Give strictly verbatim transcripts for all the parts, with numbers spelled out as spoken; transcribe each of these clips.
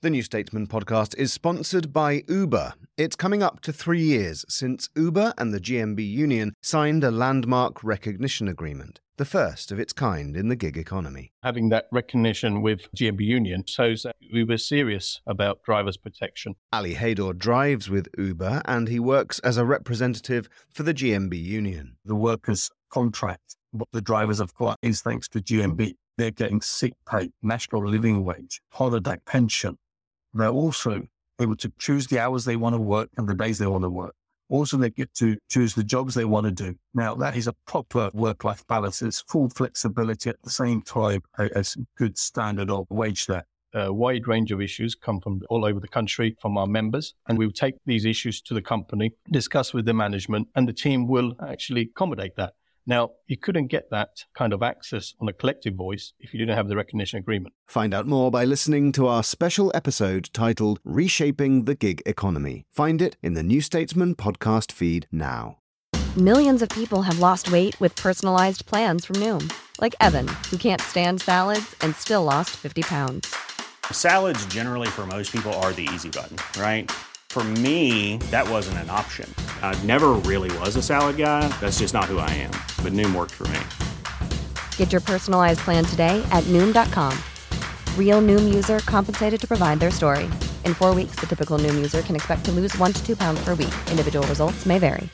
The New Statesman podcast is sponsored by Uber. It's coming up to three years since Uber and the G M B union signed a landmark recognition agreement, the first of its kind in the gig economy. Having that recognition with G M B union shows that we were serious about drivers' protection. Ali Haydor drives with Uber and he works as a representative for the G M B union. The workers' contract, what the drivers have got is thanks to G M B. They're getting sick pay, national living wage, holiday pension. They're also able to choose the hours they want to work and the days they want to work. Also, they get to choose the jobs they want to do. Now, that is a proper work-life balance. It's full flexibility at the same time as good standard of wage there. A wide range of issues come from all over the country from our members, and we will take these issues to the company, discuss with the management, and the team will actually accommodate that. Now, you couldn't get that kind of access on a collective voice if you didn't have the recognition agreement. Find out more by listening to our special episode titled Reshaping the Gig Economy. Find it in the New Statesman podcast feed now. Millions of people have lost weight with personalized plans from Noom. Like Evan, who can't stand salads and still lost fifty pounds. Salads generally for most people are the easy button, right? For me, that wasn't an option. I never really was a salad guy. That's just not who I am. But Noom worked for me. Get your personalized plan today at Noom dot com. Real Noom user compensated to provide their story. In four weeks, the typical Noom user can expect to lose one to two pounds per week. Individual results may vary.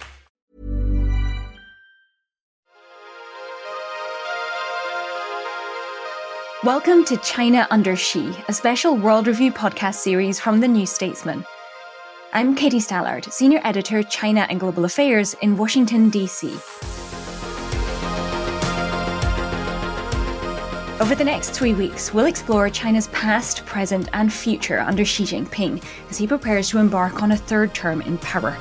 Welcome to China Under Xi, a special World Review podcast series from The New Statesman. I'm Katie Stallard, Senior Editor, China and Global Affairs in Washington, D C. Over the next three weeks, we'll explore China's past, present and future under Xi Jinping as he prepares to embark on a third term in power.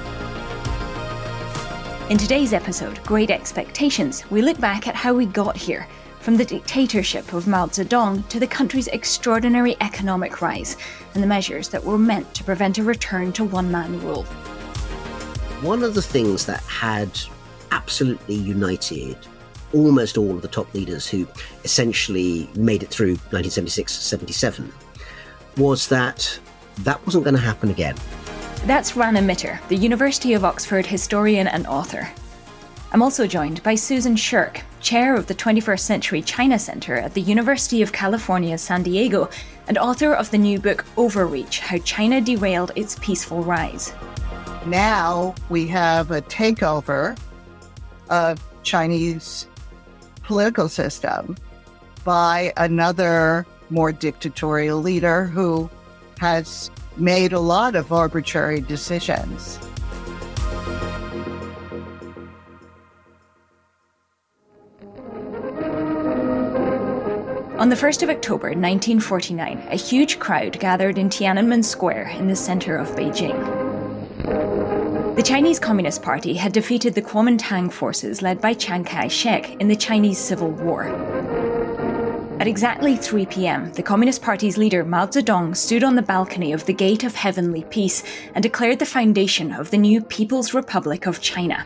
In today's episode, Great Expectations, we look back at how we got here, from the dictatorship of Mao Zedong to the country's extraordinary economic rise and the measures that were meant to prevent a return to one-man rule. One of the things that had absolutely united almost all of the top leaders who essentially made it through nineteen seventy-six seventy-seven was that that wasn't going to happen again. That's Rana Mitter, the University of Oxford historian and author. I'm also joined by Susan Shirk, chair of the twenty-first Century China Center at the University of California, San Diego, and author of the new book Overreach: How China Derailed Its Peaceful Rise. Now we have a takeover of Chinese political system by another more dictatorial leader who has made a lot of arbitrary decisions. On the first of October nineteen forty-nine, a huge crowd gathered in Tiananmen Square in the center of Beijing. The Chinese Communist Party had defeated the Kuomintang forces led by Chiang Kai-shek in the Chinese Civil War. At exactly three p.m, the Communist Party's leader Mao Zedong stood on the balcony of the Gate of Heavenly Peace and declared the foundation of the new People's Republic of China.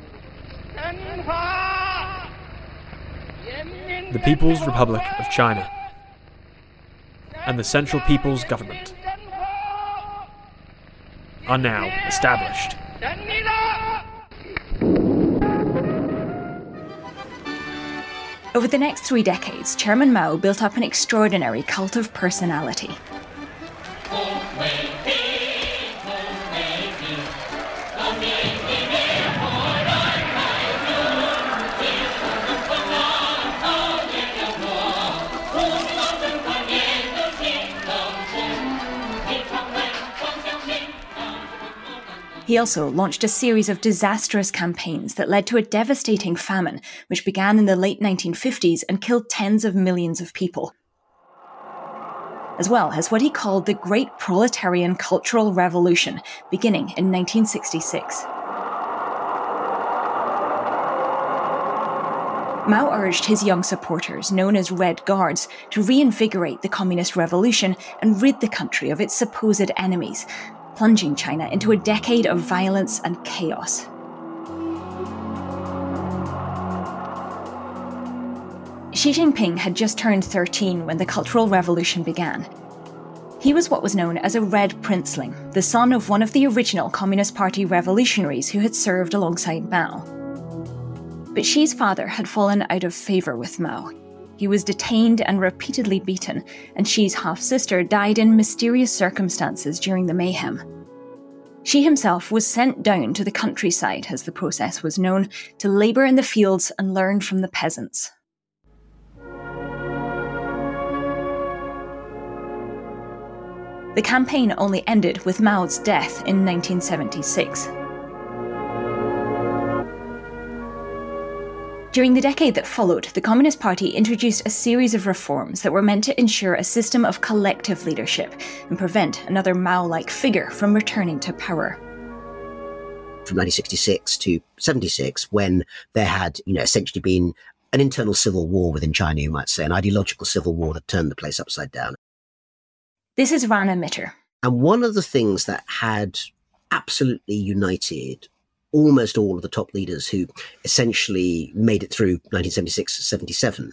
The People's Republic of China and the Central People's Government are now established. Over the next three decades, Chairman Mao built up an extraordinary cult of personality. He also launched a series of disastrous campaigns that led to a devastating famine, which began in the late nineteen fifties and killed tens of millions of people, as well as what he called the Great Proletarian Cultural Revolution, beginning in nineteen sixty-six. Mao urged his young supporters, known as Red Guards, to reinvigorate the communist revolution and rid the country of its supposed enemies, plunging China into a decade of violence and chaos. Xi Jinping had just turned thirteen when the Cultural Revolution began. He was what was known as a Red Princeling, the son of one of the original Communist Party revolutionaries who had served alongside Mao. But Xi's father had fallen out of favour with Mao. He was detained and repeatedly beaten, and Xi's half-sister died in mysterious circumstances during the mayhem. Xi himself was sent down to the countryside, as the process was known, to labour in the fields and learn from the peasants. The campaign only ended with Mao's death in nineteen seventy-six. During the decade that followed, the Communist Party introduced a series of reforms that were meant to ensure a system of collective leadership and prevent another Mao-like figure from returning to power. From nineteen sixty-six to seventy-six, when there had, you know, essentially been an internal civil war within China, you might say, an ideological civil war that turned the place upside down. This is Rana Mitter. And one of the things that had absolutely united almost all of the top leaders who essentially made it through nineteen seventy-six to seventy-seven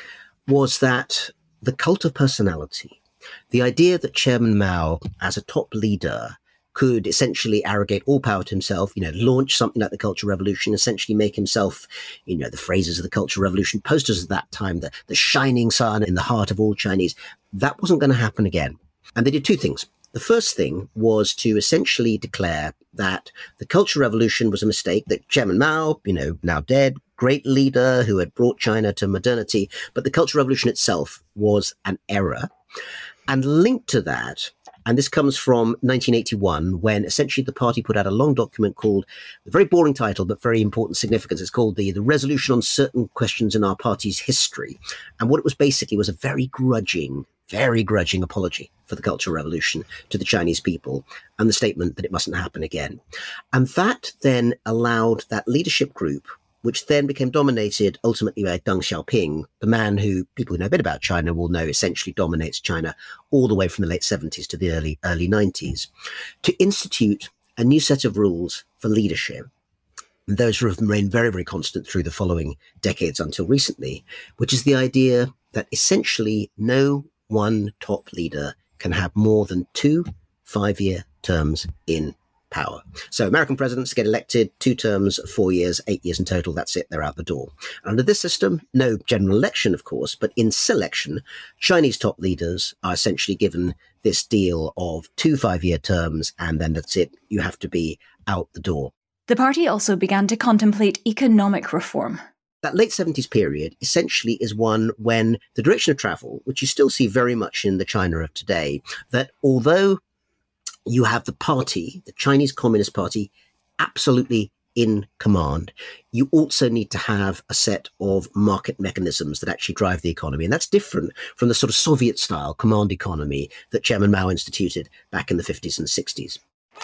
was that the cult of personality, the idea that Chairman Mao, as a top leader, could essentially arrogate all power to himself, you know, launch something like the Cultural Revolution, essentially make himself, you know, the phrases of the Cultural Revolution, posters at that time, the, the shining sun in the heart of all Chinese. That wasn't going to happen again. And they did two things. The first thing was to essentially declare that the Cultural Revolution was a mistake, that Chairman Mao, you know, now dead, great leader who had brought China to modernity, but the Cultural Revolution itself was an error. And linked to that, and this comes from nineteen eighty-one, when essentially the party put out a long document called, a very boring title, but very important significance. It's called the, the Resolution on Certain Questions in Our Party's History. And what it was basically was a very grudging, very grudging apology for the Cultural Revolution to the Chinese people and the statement that it mustn't happen again. And that then allowed that leadership group, which then became dominated ultimately by Deng Xiaoping, the man who people who know a bit about China will know essentially dominates China all the way from the late seventies to the early, early nineties, to institute a new set of rules for leadership. And those have remained very, very constant through the following decades until recently, which is the idea that essentially no one top leader can have more than two five-year terms in power. So American presidents get elected two terms, four years, eight years in total. That's it. They're out the door. Under this system, no general election, of course, but in selection, Chinese top leaders are essentially given this deal of two five-year terms, and then that's it. You have to be out the door. The party also began to contemplate economic reform. That late seventies period essentially is one when the direction of travel, which you still see very much in the China of today, that although you have the party, the Chinese Communist Party, absolutely in command, you also need to have a set of market mechanisms that actually drive the economy. And that's different from the sort of Soviet-style command economy that Chairman Mao instituted back in the fifties and sixties.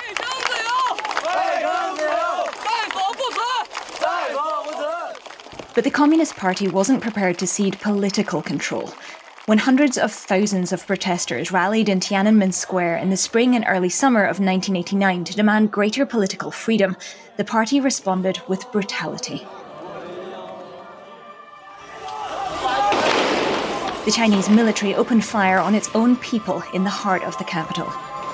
But the Communist Party wasn't prepared to cede political control. When hundreds of thousands of protesters rallied in Tiananmen Square in the spring and early summer of nineteen eighty-nine to demand greater political freedom, the party responded with brutality. The Chinese military opened fire on its own people in the heart of the capital.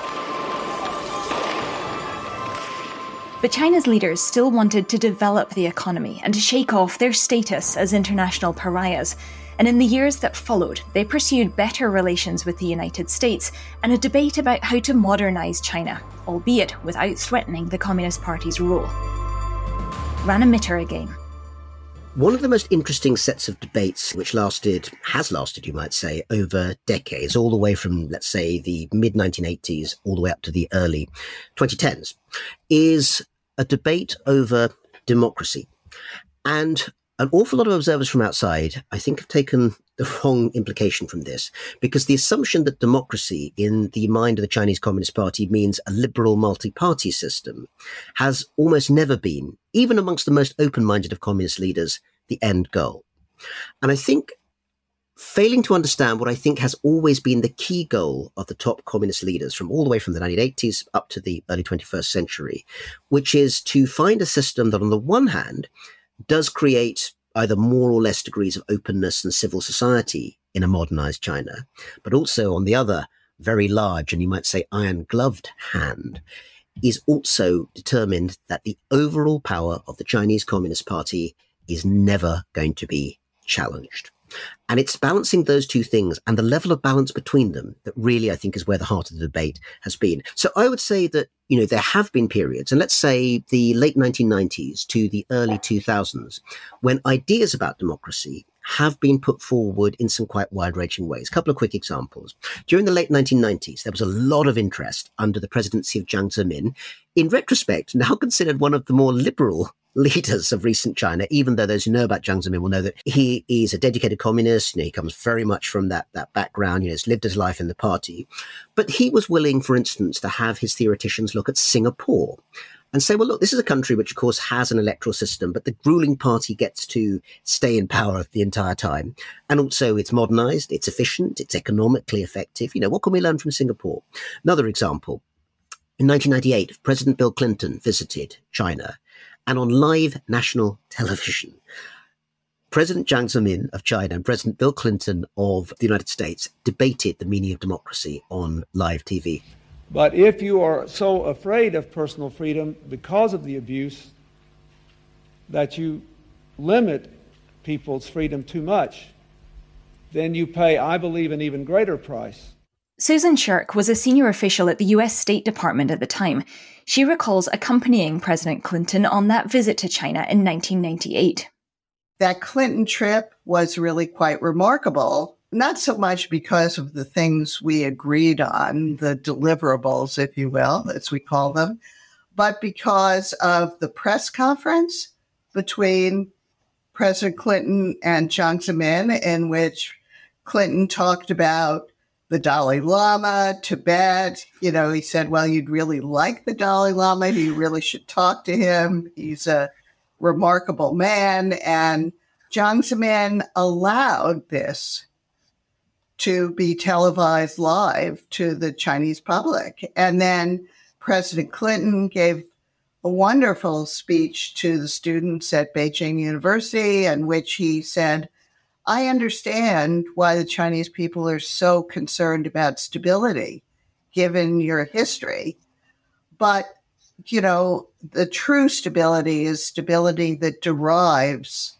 But China's leaders still wanted to develop the economy and to shake off their status as international pariahs. And in the years that followed, they pursued better relations with the United States and a debate about how to modernize China, albeit without threatening the Communist Party's rule. Rana Mitter again. One of the most interesting sets of debates, which lasted, has lasted, you might say, over decades, all the way from, let's say, the mid nineteen eighties all the way up to the early twenty tens, is a debate over democracy. And an awful lot of observers from outside, I think, have taken the wrong implication from this, because the assumption that democracy in the mind of the Chinese Communist Party means a liberal multi-party system has almost never been, even amongst the most open-minded of communist leaders, the end goal. And I think failing to understand what I think has always been the key goal of the top communist leaders from all the way from the nineteen eighties up to the early twenty-first century, which is to find a system that on the one hand does create either more or less degrees of openness and civil society in a modernized China, but also on the other very large and you might say iron-gloved hand, is also determined that the overall power of the Chinese Communist Party is never going to be challenged. And it's balancing those two things and the level of balance between them that really, I think, is where the heart of the debate has been. So I would say that, you know, there have been periods, and let's say the late nineteen nineties to the early two thousands, when ideas about democracy have been put forward in some quite wide-ranging ways. A couple of quick examples. During the late nineteen nineties, there was a lot of interest under the presidency of Jiang Zemin, in retrospect, now considered one of the more liberal leaders of recent China, even though those who know about Jiang Zemin will know that he is a dedicated communist. You know, he comes very much from that, that background, you know, has lived his life in the party. But he was willing, for instance, to have his theoreticians look at Singapore and say, well, look, this is a country which, of course, has an electoral system, but the ruling party gets to stay in power the entire time. And also it's modernized, it's efficient, it's economically effective. You know, what can we learn from Singapore? Another example, in nineteen ninety-eight, President Bill Clinton visited China. And on live national television, President Jiang Zemin of China and President Bill Clinton of the United States debated the meaning of democracy on live T V. But if you are so afraid of personal freedom because of the abuse that you limit people's freedom too much, then you pay, I believe, an even greater price. Susan Shirk was a senior official at the U S State Department at the time. She recalls accompanying President Clinton on that visit to China in nineteen ninety-eight. That Clinton trip was really quite remarkable, not so much because of the things we agreed on, the deliverables, if you will, as we call them, but because of the press conference between President Clinton and Jiang Zemin, in which Clinton talked about the Dalai Lama, Tibet. You know, he said, well, you'd really like the Dalai Lama. You really should talk to him. He's a remarkable man. And Jiang Zemin allowed this to be televised live to the Chinese public. And then President Clinton gave a wonderful speech to the students at Beijing University, in which he said, I understand why the Chinese people are so concerned about stability, given your history. But, you know, the true stability is stability that derives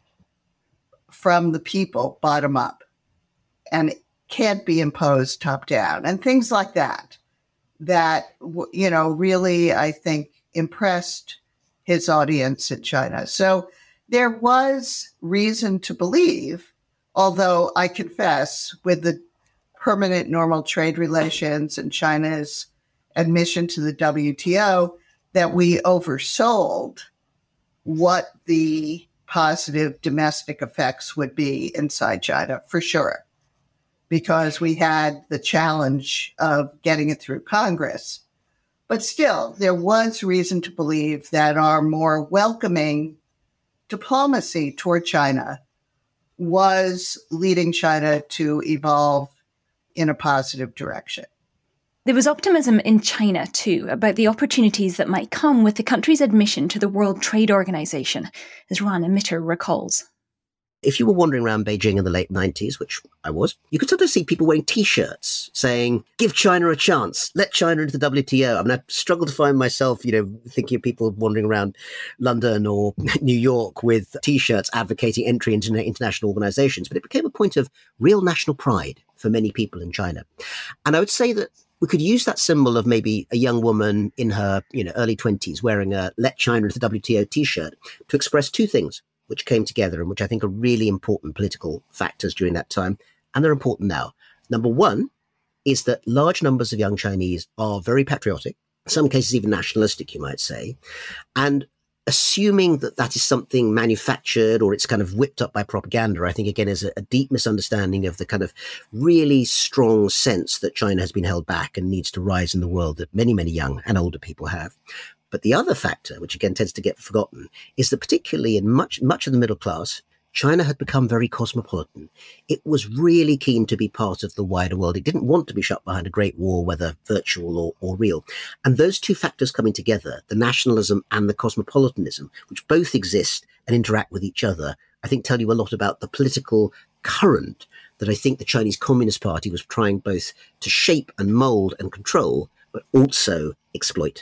from the people bottom up and can't be imposed top down, and things like that, that, you know, really, I think, impressed his audience in China. So there was reason to believe, although I confess, with the permanent normal trade relations and China's admission to the W T O, that we oversold what the positive domestic effects would be inside China, for sure, because we had the challenge of getting it through Congress. But still, there was reason to believe that our more welcoming diplomacy toward China was leading China to evolve in a positive direction. There was optimism in China, too, about the opportunities that might come with the country's admission to the World Trade Organization, as Rana Mitter recalls. If you were wandering around Beijing in the late nineties, which I was, you could sometimes see people wearing T-shirts saying, give China a chance, let China into the W T O. I mean, I struggle to find myself, you know, thinking of people wandering around London or New York with T-shirts advocating entry into international organizations. But it became a point of real national pride for many people in China. And I would say that we could use that symbol of maybe a young woman in her, you know, early twenties wearing a Let China into the W T O T-shirt to express two things which came together and which I think are really important political factors during that time. And they're important now. Number one is that large numbers of young Chinese are very patriotic, in some cases even nationalistic, you might say. And assuming that that is something manufactured or it's kind of whipped up by propaganda, I think, again, is a, a deep misunderstanding of the kind of really strong sense that China has been held back and needs to rise in the world that many, many young and older people have. But the other factor, which again tends to get forgotten, is that particularly in much, much of the middle class, China had become very cosmopolitan. It was really keen to be part of the wider world. It didn't want to be shut behind a great wall, whether virtual or, or real. And those two factors coming together, the nationalism and the cosmopolitanism, which both exist and interact with each other, I think tell you a lot about the political current that I think the Chinese Communist Party was trying both to shape and mold and control, but also exploit.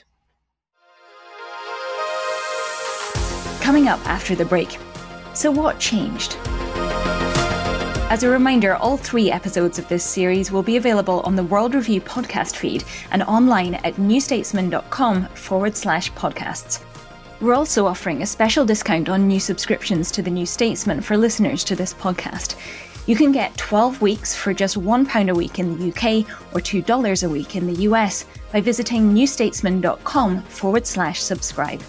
Coming up after the break. So what changed? As a reminder, all three episodes of this series will be available on the World Review podcast feed and online at newstatesman.com forward slash podcasts. We're also offering a special discount on new subscriptions to The New Statesman for listeners to this podcast. You can get twelve weeks for just one pound a week in the U K or two dollars a week in the U S by visiting newstatesman.com forward slash subscribe.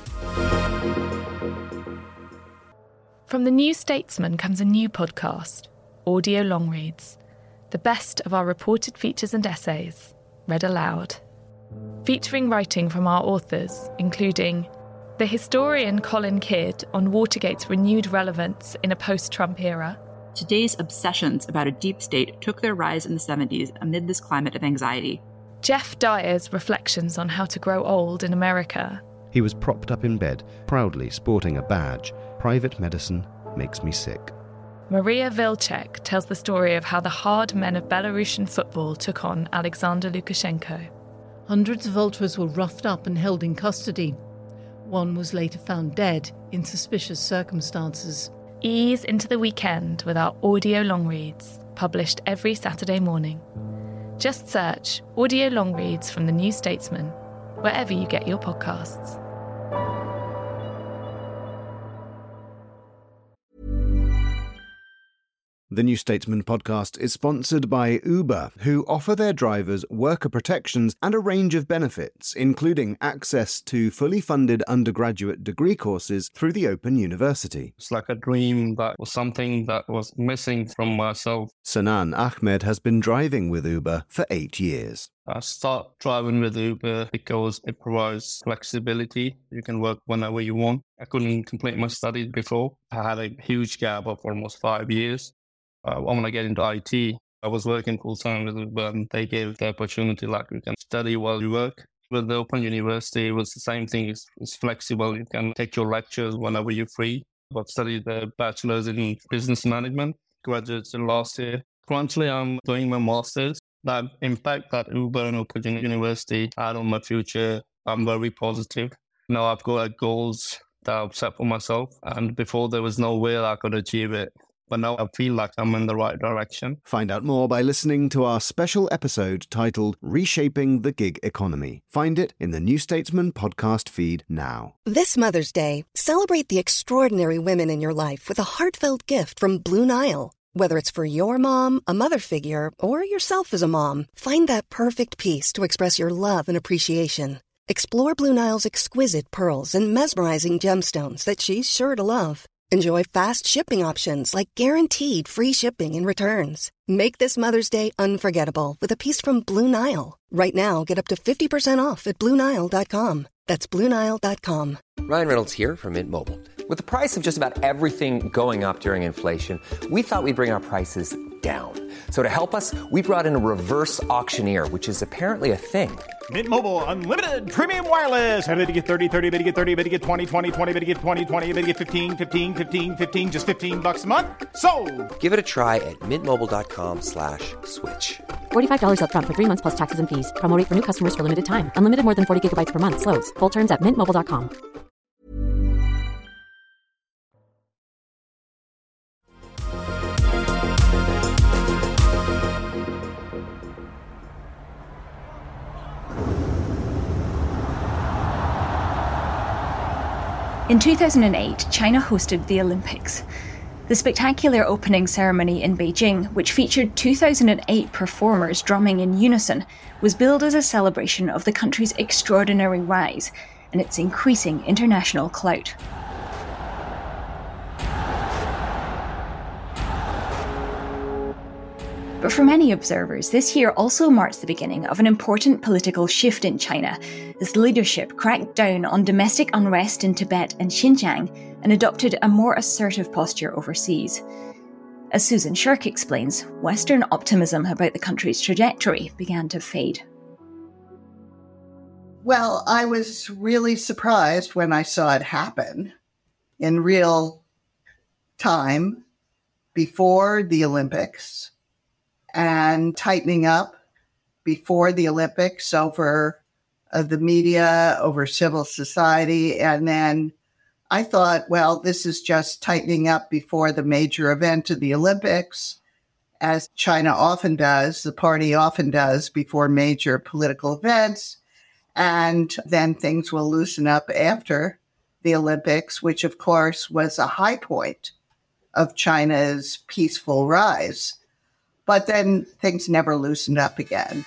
From The New Statesman comes a new podcast, Audio Long Reads, the best of our reported features and essays, read aloud. Featuring writing from our authors, including the historian Colin Kidd on Watergate's renewed relevance in a post-Trump era. Today's obsessions about a deep state took their rise in the seventies amid this climate of anxiety. Jeff Dyer's reflections on how to grow old in America. He was propped up in bed, proudly sporting a badge. Private medicine makes me sick. Maria Vilcek tells the story of how the hard men of Belarusian football took on Alexander Lukashenko. Hundreds of ultras were roughed up and held in custody. One was later found dead in suspicious circumstances. Ease into the weekend with our audio long reads, published every Saturday morning. Just search Audio Long Reads from The New Statesman, wherever you get your podcasts. The New Statesman podcast is sponsored by Uber, who offer their drivers worker protections and a range of benefits, including access to fully funded undergraduate degree courses through the Open University. It's like a dream that was something that was missing from myself. Sanan Ahmed has been driving with Uber for eight years. I start driving with Uber because it provides flexibility. You can work whenever you want. I couldn't complete my studies before. I had a huge gap of almost five years. Uh, I want to get into I T. I was working full-time with Uber, and they gave the opportunity like you can study while you work. With the Open University, it was the same thing. It's, it's flexible. You can take your lectures whenever you're free. I've studied the bachelor's in business management, graduated last year. Currently, I'm doing my master's. The impact that Uber and Open University had on my future, I'm very positive. Now I've got goals that I've set for myself, and before there was no way I could achieve it. But now I feel like I'm in the right direction. Find out more by listening to our special episode titled Reshaping the Gig Economy. Find it in the New Statesman podcast feed now. This Mother's Day, celebrate the extraordinary women in your life with a heartfelt gift from Blue Nile. Whether it's for your mom, a mother figure, or yourself as a mom, find that perfect piece to express your love and appreciation. Explore Blue Nile's exquisite pearls and mesmerizing gemstones that she's sure to love. Enjoy fast shipping options like guaranteed free shipping and returns. Make this Mother's Day unforgettable with a piece from Blue Nile. Right now, get up to fifty percent off at Blue Nile dot com. That's Blue Nile dot com. Ryan Reynolds here from Mint Mobile. With the price of just about everything going up during inflation, we thought we'd bring our prices down. So to help us, we brought in a reverse auctioneer, which is apparently a thing. Mint Mobile Unlimited Premium Wireless. How to get thirty, thirty, how to get thirty, how to get twenty, twenty, twenty, how to get twenty, twenty, how to get fifteen, fifteen, fifteen, fifteen, just fifteen bucks a month? Sold! Give it a try at mintmobile.com slash switch. forty-five dollars up front for three months plus taxes and fees. Promo rate for new customers for limited time. Unlimited more than forty gigabytes per month. Slows full terms at mint mobile dot com. In two thousand eight, China hosted the Olympics. The spectacular opening ceremony in Beijing, which featured two thousand eight performers drumming in unison, was billed as a celebration of the country's extraordinary rise and its increasing international clout. But for many observers, this year also marks the beginning of an important political shift in China, as leadership cracked down on domestic unrest in Tibet and Xinjiang and adopted a more assertive posture overseas. As Susan Shirk explains, Western optimism about the country's trajectory began to fade. Well, I was really surprised when I saw it happen in real time before the Olympics. and tightening up before the Olympics over uh, the media, over civil society. And then I thought, well, this is just tightening up before the major event of the Olympics, as China often does, the party often does before major political events. And then things will loosen up after the Olympics, which, of course, was a high point of China's peaceful rise. But then things never loosened up again.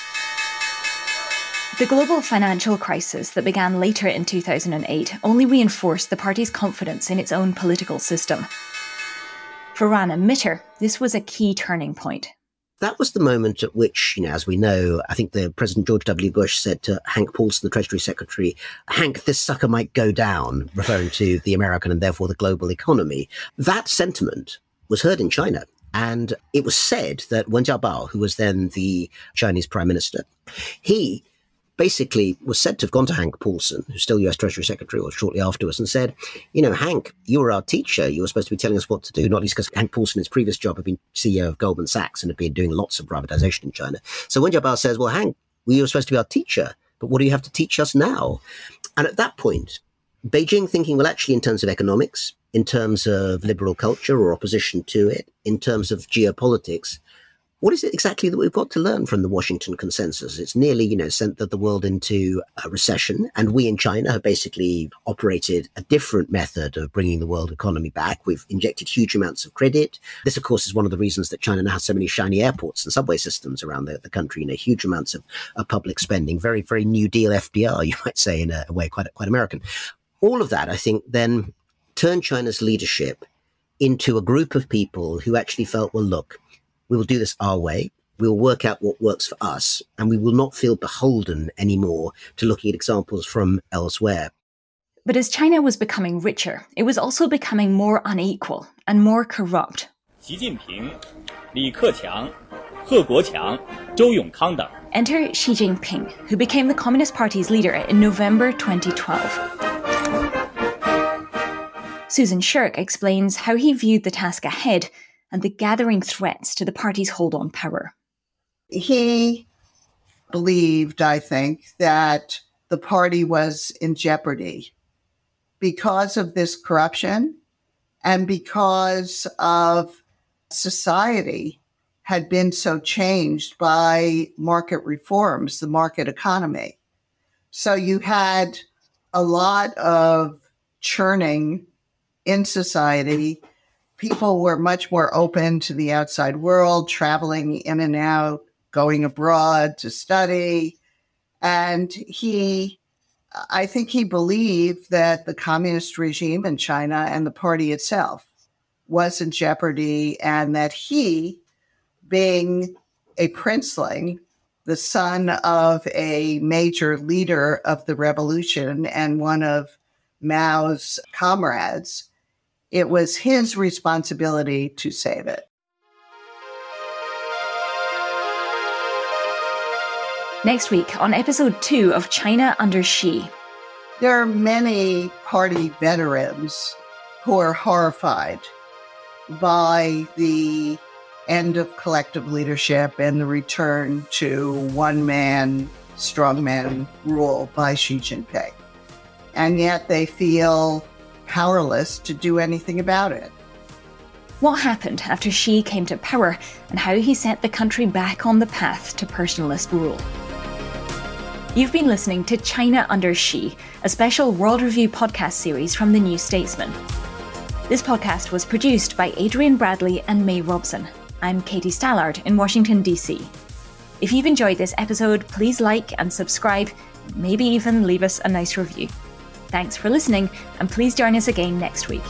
The global financial crisis that began later in two thousand eight only reinforced the party's confidence in its own political system. For Rana Mitter, this was a key turning point. That was the moment at which, you know, as we know, I think the President George W. Bush said to Hank Paulson, the Treasury Secretary, "Hank, this sucker might go down," referring to the American and therefore the global economy. That sentiment was heard in China. And it was said that Wen Jiabao, who was then the Chinese prime minister, he basically was said to have gone to Hank Paulson, who's still U S Treasury Secretary, or shortly afterwards, and said, you know, Hank, you were our teacher. You were supposed to be telling us what to do, not least because Hank Paulson, his previous job, had been C E O of Goldman Sachs and had been doing lots of privatization in China. So Wen Jiabao says, well, Hank, well, you were supposed to be our teacher, but what do you have to teach us now? And at that point, Beijing thinking, well, actually, in terms of economics, in terms of liberal culture or opposition to it, in terms of geopolitics, what is it exactly that we've got to learn from the Washington consensus? It's nearly, you know, sent the world into a recession. And we in China have basically operated a different method of bringing the world economy back. We've injected huge amounts of credit. This, of course, is one of the reasons that China now has so many shiny airports and subway systems around the, the country, you know, huge amounts of, of public spending, very, very New Deal F D R, you might say, in a, a way quite, quite American. All of that, I think, then turned China's leadership into a group of people who actually felt, well, look, we will do this our way. We will work out what works for us, and we will not feel beholden anymore to looking at examples from elsewhere. But as China was becoming richer, it was also becoming more unequal and more corrupt. Xi Jinping, Li Keqiang, He Guoqiang, Zhou Yongkang等. Enter Xi Jinping, who became the Communist Party's leader in November twenty twelve. Susan Shirk explains how he viewed the task ahead and the gathering threats to the party's hold on power. He believed, I think, that the party was in jeopardy because of this corruption and because of society had been so changed by market reforms, the market economy. So you had a lot of churning in society. People were much more open to the outside world, traveling in and out, going abroad to study. And he, I think he believed that the communist regime in China and the party itself was in jeopardy, and that he, being a princeling, the son of a major leader of the revolution and one of Mao's comrades, it was his responsibility to save it. Next week on episode two of China Under Xi. There are many party veterans who are horrified by the end of collective leadership and the return to one-man, strongman rule by Xi Jinping. And yet they feel powerless to do anything about it. What happened after Xi came to power and how he set the country back on the path to personalist rule. You've been listening to China Under Xi, a special World Review podcast series from The New Statesman. This podcast was produced by Adrian Bradley and May Robson. I'm Katie Stallard in Washington, D C. If you've enjoyed this episode, please like and subscribe, maybe even leave us a nice review. Thanks for listening, and please join us again next week.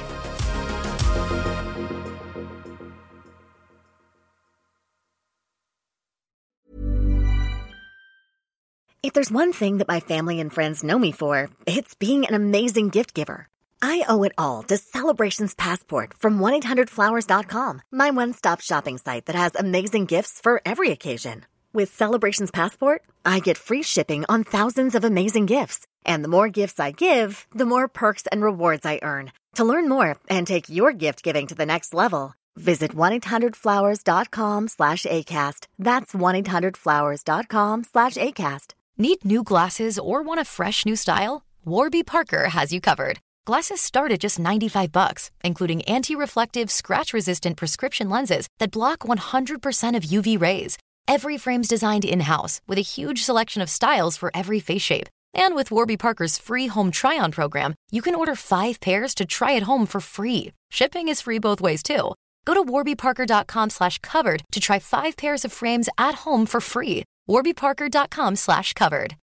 If there's one thing that my family and friends know me for, it's being an amazing gift giver. I owe it all to Celebrations Passport from one eight hundred flowers dot com, my one-stop shopping site that has amazing gifts for every occasion. With Celebrations Passport, I get free shipping on thousands of amazing gifts. And the more gifts I give, the more perks and rewards I earn. To learn more and take your gift giving to the next level, Visit one eight hundred flowers dot com slash ACAST. That's one eight hundred flowers dot com slash ACAST. Need new glasses or want a fresh new style? Warby Parker has you covered. Glasses start at just ninety-five bucks, including anti-reflective, scratch-resistant prescription lenses that block one hundred percent of U V rays. Every frame's designed in-house with a huge selection of styles for every face shape. And with Warby Parker's free home try-on program, you can order five pairs to try at home for free. Shipping is free both ways, too. Go to warby parker dot com slash covered to try five pairs of frames at home for free. warby parker dot com slash covered.